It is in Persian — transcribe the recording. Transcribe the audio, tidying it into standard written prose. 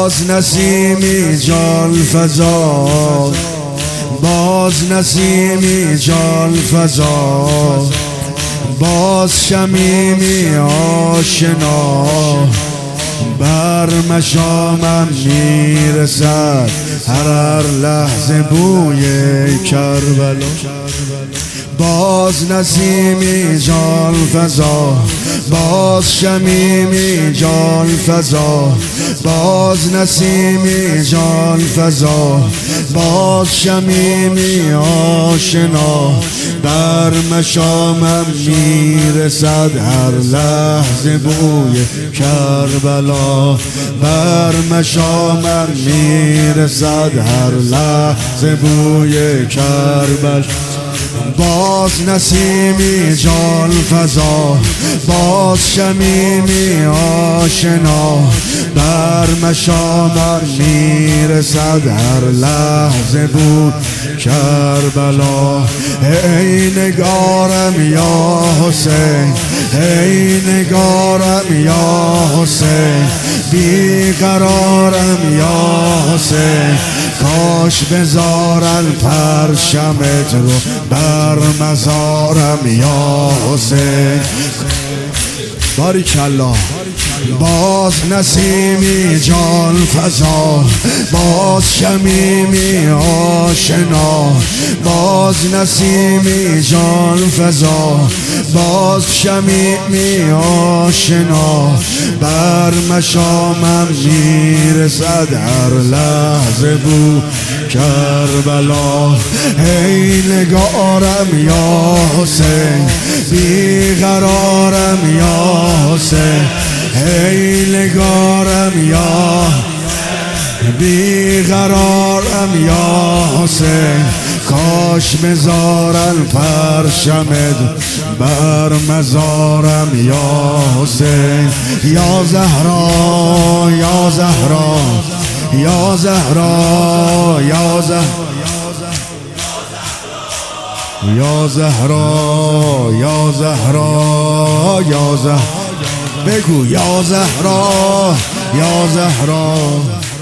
باز نسیمی جان فضا، باز نسیمی جان فضا، باز شمیمی آشنا، بر مشامم میرسد هر لحظه بوی کربلا. باز نسیمی جان فضا، باز شمیمی جان فضا، باز نسیمی جان فضا، باز شمیمی آشنا، بر مشامم میرسد هر لحظه بوی کربلا، بر مشامم میرسد هر لحظه بوی کربلا. باز نسیمی جان فضا، باز شمیمی آشنا، بر مشامم میرسد هر لحظه بود کربلا. ای نگارم یا حسین، ای نگارم یا حسین، بیقرارم یا حسین، کاش بذارن پرشمت رو بر مزارم یا حسین. باریکالله. باز نسیمی جان فضا، باز شمیمی آشنا، باز نسیمی جان فضا، باز شمیمی آشنا، بر مشامم میرسد هر لحظه بو کربلا. ای نگارم یا حسین، بیقرارم یا حسین، ای نگارم یا بیقرارم یا حسین، کاش بذارن پرشمت بر مزارم یا حسین. یا زهرا یا زهرا یا زهرا یا زهرا یا زهرا یا زهرا یا زهرا، بگو یا زهرا یا زهرا.